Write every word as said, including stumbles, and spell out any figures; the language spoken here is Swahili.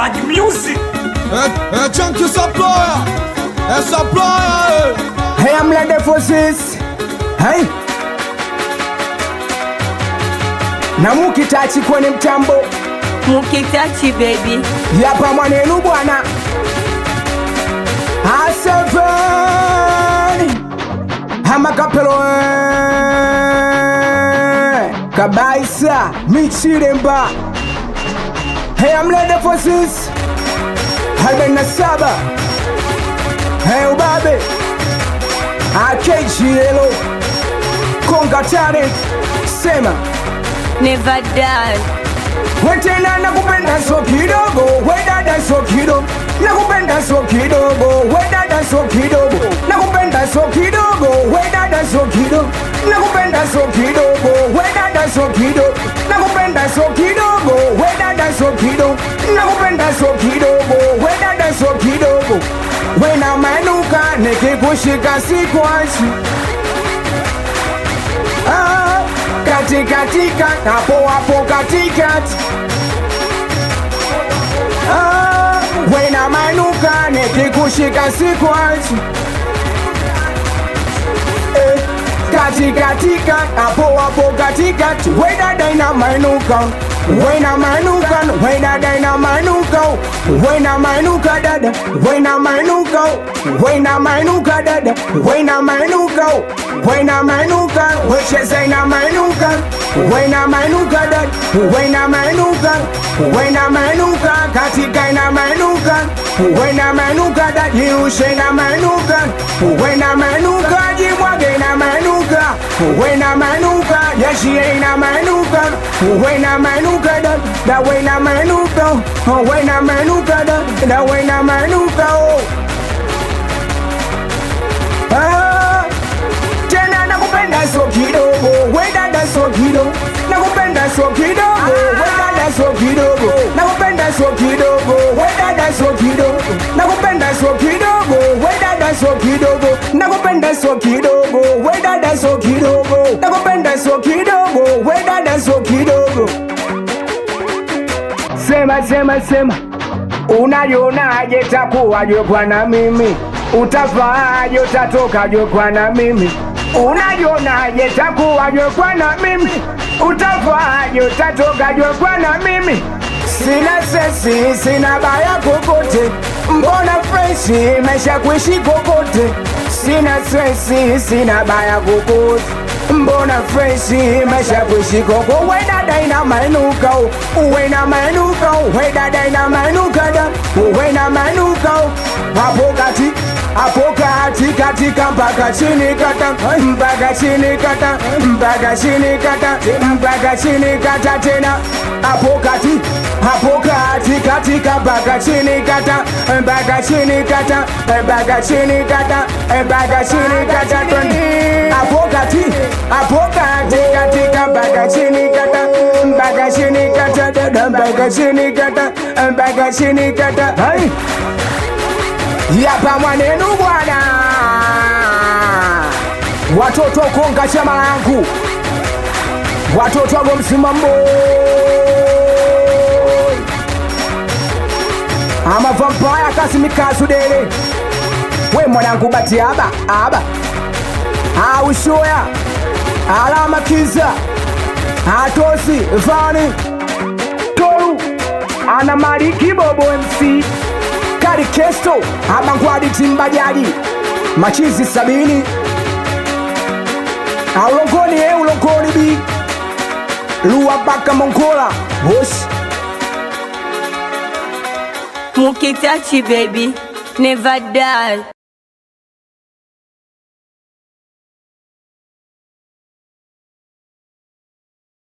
Tag Music. Eh, eh, Chunky Supplier. Eh, Supplier. Hey, I'm like the forces. Hey. Na mukitachi kwenye mtambo. Mukitachi baby. Yapa mwanenu bwana. Asafari. Hama kapelo. Kabaisa. Michiremba. Hey, I'm like the forces. Arobaini na saba. Hey, ubabe. A K G L Konga Talent. Sema Never die. Wetena nakupenda so kidogo, wedada so kidogo. Nakupenda so kidogo, wedada so kidogo. Nakupenda so kidogo, wedada so kidogo. Nakupenda so kidogo, wedada so kidogo. Nakupenda so kidogo, wedada so kidogo. Nakupenda so kidogo, wedada so kidogo. Wena manuka nikikushika sikwashi. Ah, katikatika hapo hapo katikati. Ah, wena manuka nikikushika sikwashi. Eh, katikatika hapo hapo katikati. Wena daina manuka. Wena manuka, wena daina manuka. Wena manuka dada, wena manuka. Wena manuka dada, wena manuka. Wena manuka, wecheza ina manuka. Wena manuka dada, wena manuka. Wena manuka, katika ina manuka. Wena manuka dada, jiushe ina manuka. Wena manuka, jimwage ina manuka. Wena manuka, yashie ina manuka. Wena manuka da, da wena manuka. Wena manuka da, da wena manuka. Ah, tena nakupenda so kidogo, wedada so kidogo. Nakupenda so kidogo, wedada so kidogo. Nakupenda so kidogo, wedada so kidogo. Nakupenda so kidogo, wedada so kidogo. Nakupenda so kidogo, wedada so kidogo. Nakupenda so kidogo, wedada so kidogo. Sema sema sema, unajionaje takuwaje kwa na mimi? Utafaaje utatokaje kwa na mimi? Unajionaje takuwaje kwa na mimi? Utafaaje utatokaje kwa na mimi? Sina sesi, sina baya kokote. Mbona freshi, mesha kuishi kokote. Sina sesi, sina baya kokote. Mbona freshi, mesha kuishi kokote. Wena daina manuka, wena manuka. Wena daina manuka da, wena manuka. Hapo kati, hapo kati, katika mpaka chini kata. Mpaka chini kata, mpaka chini kata. Mpaka chini kata tena. Hapo kati, hapo kati, katika mpaka chini kata. Mpaka chini kata, mpaka chini kata. Mpaka chini kata tena. Hapo kati, hapo kati, katika mpaka chini kata. Mpaka chini kata dada, mpaka chini kata. Mpaka chini kata. Hai. Yapa mwanenu bwana. Watoto Konga chama yangu. Watoto wa msimambo. Ama vampire kasimikazu dele. We mwanangu bati aba, aba. Ah ushoya. Alama kiza. Atosi, Vani. Toru. Ana Mariki Bobo M C. Kari Kesto. Abangwadi Timbajaji. Machizi sabini. Ulongoni eh, ulongoni bi. Luwa baka Mongola. Hosh. Mukitachi baby. Never die.